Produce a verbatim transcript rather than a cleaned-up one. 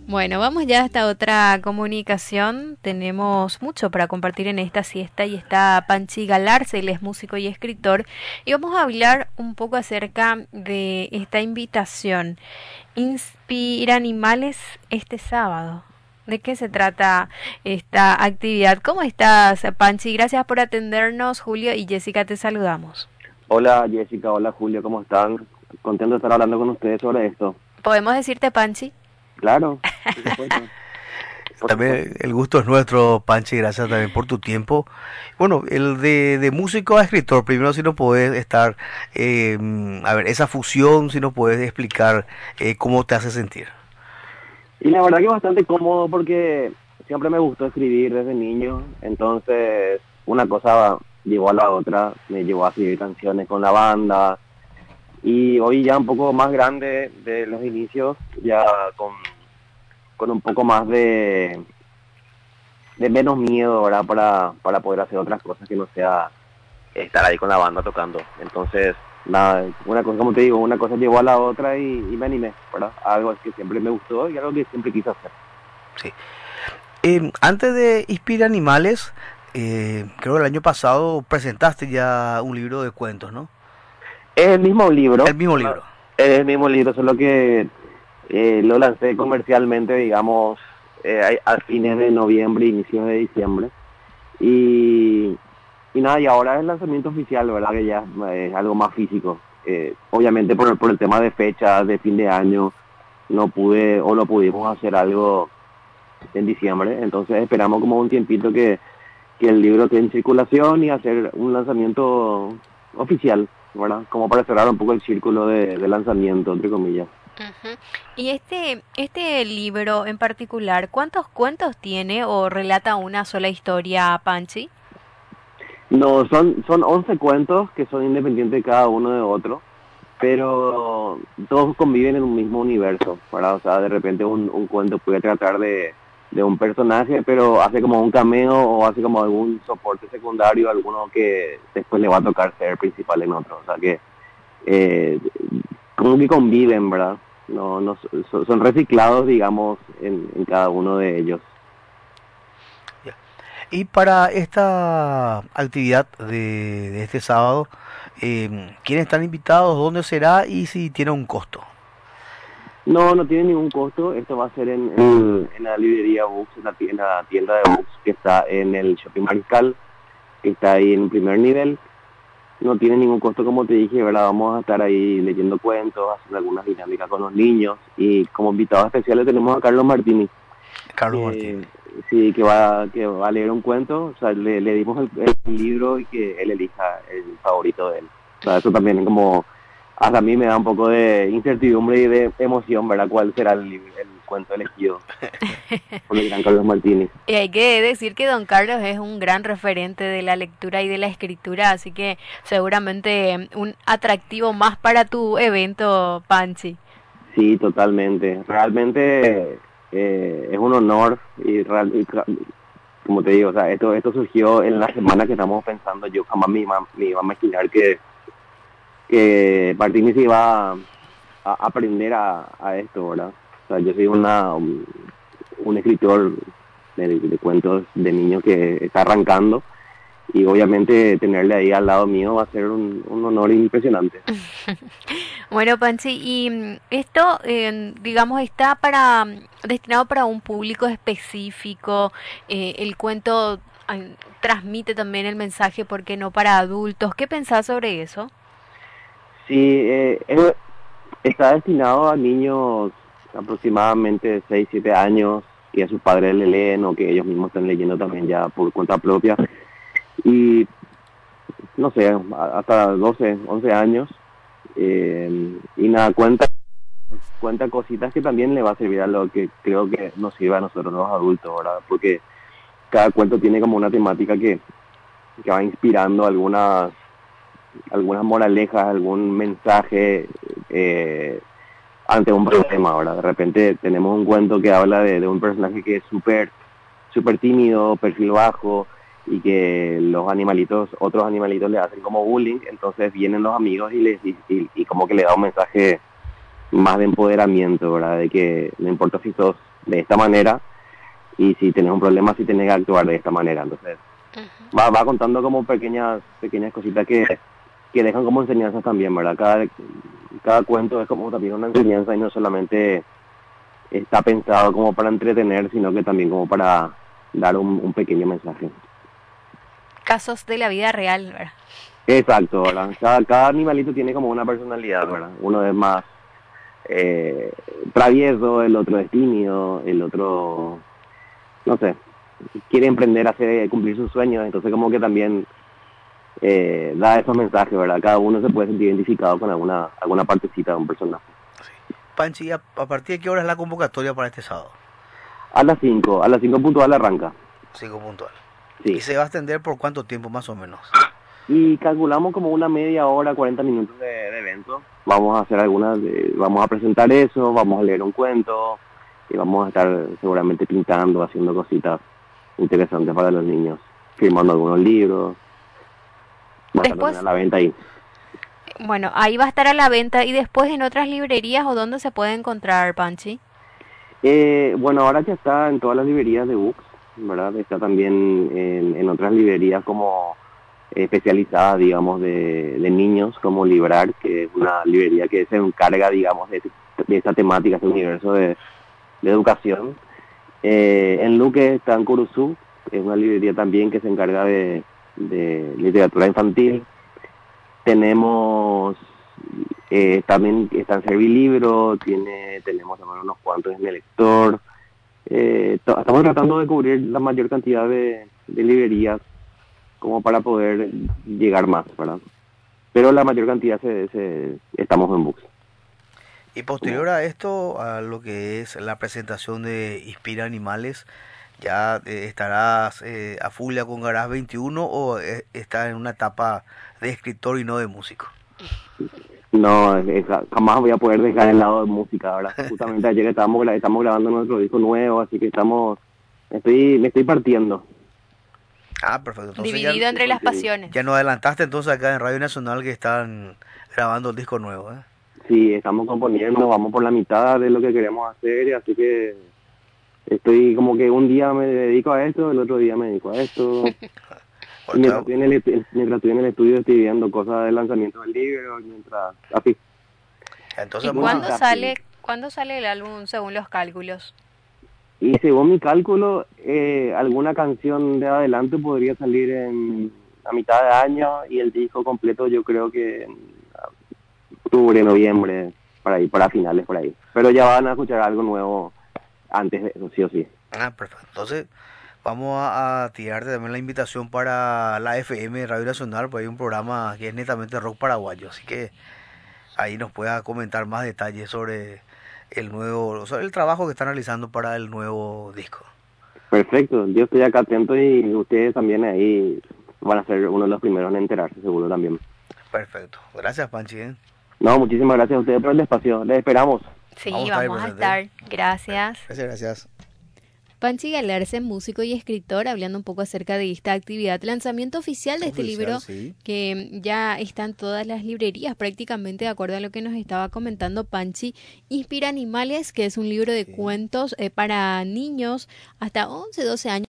Bueno, vamos ya hasta otra comunicación. Tenemos mucho para compartir en esta siesta y está Panchi Galarza, él es músico y escritor. Y vamos a hablar un poco acerca de esta invitación. Inspira Animales este sábado. ¿De qué se trata esta actividad? ¿Cómo estás, Panchi? Gracias por atendernos. Julio y Jessica, te saludamos. Hola Jessica, hola Julio, ¿cómo están? Contento de estar hablando con ustedes sobre esto. ¿Podemos decirte Panchi? Claro, por supuesto, por supuesto. También el gusto es nuestro, Panchi, gracias también por tu tiempo. Bueno, el de, de músico a escritor, primero si nos puedes estar, eh, a ver, esa fusión, si nos puedes explicar eh, cómo te hace sentir. Y la verdad que bastante cómodo porque siempre me gustó escribir desde niño, entonces una cosa llevó a la otra, me llevó a escribir canciones con la banda y hoy ya un poco más grande de los inicios, ya con, con un poco más de, de menos miedo, ¿verdad? Para, para poder hacer otras cosas que no sea estar ahí con la banda tocando. Entonces, nada, una cosa, como te digo, una cosa llevó a la otra y, y me animé, ¿verdad? Algo que siempre me gustó y algo que siempre quise hacer. Sí. Eh, antes de Inspira Animales, eh, creo que el año pasado presentaste ya un libro de cuentos, ¿no? Es el mismo libro, El mismo ¿verdad? libro. Es el mismo libro, solo que eh, lo lancé comercialmente, digamos, eh, a, a fines de noviembre, inicios de diciembre. Y, y nada, y ahora es el lanzamiento oficial, ¿verdad? Que ya es algo más físico. Eh, obviamente por el, por el tema de fechas, de fin de año, no pude o no pudimos hacer algo en diciembre. Entonces esperamos como un tiempito que, que el libro esté en circulación y hacer un lanzamiento oficial, ¿verdad? Como para cerrar un poco el círculo de, de lanzamiento, entre comillas. Ujú. Y este, este libro en particular, ¿cuántos cuentos tiene o relata una sola historia, Panchi? No, son, son once cuentos que son independientes cada uno de otro, pero todos conviven en un mismo universo, ¿verdad? O sea, de repente un, un cuento puede tratar de, de un personaje, pero hace como un cameo o hace como algún soporte secundario, alguno que después le va a tocar ser principal en otro. O sea que eh, como que conviven, ¿verdad? No, no son, son reciclados, digamos, en, en cada uno de ellos. Ya. Y para esta actividad de, de este sábado, eh, ¿quiénes están invitados? ¿Dónde será? Y si tiene un costo. No, no tiene ningún costo. Esto va a ser en, en, en la librería Books, en la, en la tienda de Books que está en el Shopping Mariscal, que está ahí en el primer nivel. No tiene ningún costo, como te dije, ¿verdad? Vamos a estar ahí leyendo cuentos, haciendo algunas dinámicas con los niños. Y como invitados especiales tenemos a Carlos Martini, Carlos Martínez. que sí, que va, que va a leer un cuento. O sea, le, le dimos el, el libro y que él elija el favorito de él. O sea, eso también como hasta a mí me da un poco de incertidumbre y de emoción, ¿verdad? ¿Cuál será el, el cuento elegido por el gran Carlos Martínez? Y hay que decir que Don Carlos es un gran referente de la lectura y de la escritura, así que seguramente un atractivo más para tu evento, Panchi. Sí, totalmente. Realmente eh, es un honor y, real, y, como te digo, o sea, esto esto surgió en la semana que estamos pensando. Yo jamás me iba, me iba a imaginar que, que Martínez iba a, a aprender a, a esto, ¿verdad? O sea, yo soy una un, un escritor de, de cuentos de niños que está arrancando y obviamente tenerle ahí al lado mío va a ser un, un honor impresionante. Bueno, Panchi, y mm, esto, eh, digamos, está para destinado para un público específico. Eh, el cuento ay, transmite también el mensaje, ¿por qué no para adultos? ¿Qué pensás sobre eso? Sí, eh, es- está destinado a niños aproximadamente de seis siete años que a sus padres le leen o que ellos mismos están leyendo también ya por cuenta propia. Y no sé, a- hasta doce once años. Eh, y nada, cuenta, cuenta cositas que también le va a servir a lo que creo que nos sirve a nosotros los adultos, ¿verdad? Porque cada cuento tiene como una temática que, que va inspirando algunas, algunas moralejas, algún mensaje eh, ante un problema, ¿verdad? De repente tenemos un cuento que habla de, de un personaje que es súper súper tímido, perfil bajo, y que los animalitos, otros animalitos le hacen como bullying, entonces vienen los amigos y, les, y, y, y como que le da un mensaje más de empoderamiento, ¿verdad? De que no importa si sos de esta manera, y si tenés un problema, si tenés que actuar de esta manera. Entonces, uh-huh. va, va contando como pequeñas pequeñas cositas que, que dejan como enseñanzas también, ¿verdad? Cada, cada cuento es como también una enseñanza y no solamente está pensado como para entretener, sino que también como para dar un, un pequeño mensaje. Casos de la vida real, ¿verdad? Exacto, ¿verdad? Cada, cada animalito tiene como una personalidad, ¿verdad? Uno es más eh, travieso, el otro es tímido, el otro, no sé, quiere emprender a hacer, cumplir sus sueños, entonces como que también eh, da esos mensajes, ¿verdad? Cada uno se puede sentir identificado con alguna alguna partecita de un personaje. Sí. Panchi, ¿a, ¿a partir de qué hora es la convocatoria para este sábado? A las cinco, a las cinco puntual arranca. cinco puntual. Sí. ¿Y se va a extender por cuánto tiempo más o menos? Y calculamos como una media hora, cuarenta minutos de, de evento. Vamos a hacer algunas, eh, vamos a presentar eso, vamos a leer un cuento y vamos a estar seguramente pintando, haciendo cositas interesantes para los niños, firmando algunos libros. Va Después, a estar a la venta ahí. Bueno, ahí va a estar a la venta y después en otras librerías o dónde se puede encontrar, Panchi. Eh, bueno, ahora ya está en todas las librerías de books, ¿verdad? Está también en, en otras librerías como especializadas, digamos, de, de niños, como Librar, que es una librería que se encarga, digamos, de, de esta temática, este universo de, de educación. Eh, en Luque está en Curuzú, es una librería también que se encarga de, de literatura infantil. Tenemos eh, también está en Servilibro, tiene tenemos también unos cuantos en el lector. Eh, to, estamos tratando de cubrir la mayor cantidad de, de librerías como para poder llegar más, ¿verdad? Pero la mayor cantidad se, se estamos en books. Y posterior a esto, a lo que es la presentación de Inspira Animales, ¿ya eh, estarás eh, a full ya con Garage veintiuno o eh, estás en una etapa de escritor y no de músico? No, es, jamás voy a poder dejar el lado de música, ¿verdad? Justamente ayer estábamos, estamos grabando nuestro disco nuevo, así que estamos, estoy, me estoy partiendo. Ah, perfecto. Entonces Dividido ya, entre las pasiones. Ya nos adelantaste entonces acá en Radio Nacional que están grabando el disco nuevo, ¿eh? Sí, estamos componiendo, vamos por la mitad de lo que queremos hacer, así que estoy como que un día me dedico a esto, el otro día me dedico a esto. Y mientras, estoy en el, mientras estoy en el estudio estoy viendo cosas del lanzamiento del libro, mientras así. Entonces, ¿Y cuándo sale, cuándo sale el álbum según los cálculos? Y según mi cálculo, eh, alguna canción de adelante podría salir en a mitad de año y el disco completo yo creo que en octubre, noviembre, para ahí, para finales por ahí. Pero ya van a escuchar algo nuevo antes de eso, sí o sí. Ah, perfecto. Entonces, vamos a, a tirarte también la invitación para la F M Radio Nacional, porque hay un programa que es netamente rock paraguayo, así que ahí nos pueda comentar más detalles sobre el nuevo, sobre el trabajo que están realizando para el nuevo disco. Perfecto, yo estoy acá atento y ustedes también ahí van a ser uno de los primeros en enterarse, seguro también. Perfecto, gracias Panchi. ¿eh? No, muchísimas gracias a ustedes por el espacio, les esperamos. Sí, vamos, vamos a estar, gracias. Gracias, gracias. Panchi Galarce, músico y escritor, hablando un poco acerca de esta actividad, lanzamiento oficial de este oficial, libro, sí. Que ya está en todas las librerías prácticamente, de acuerdo a lo que nos estaba comentando Panchi. Inspira Animales, que es un libro de sí. cuentos eh, para niños hasta once, doce años.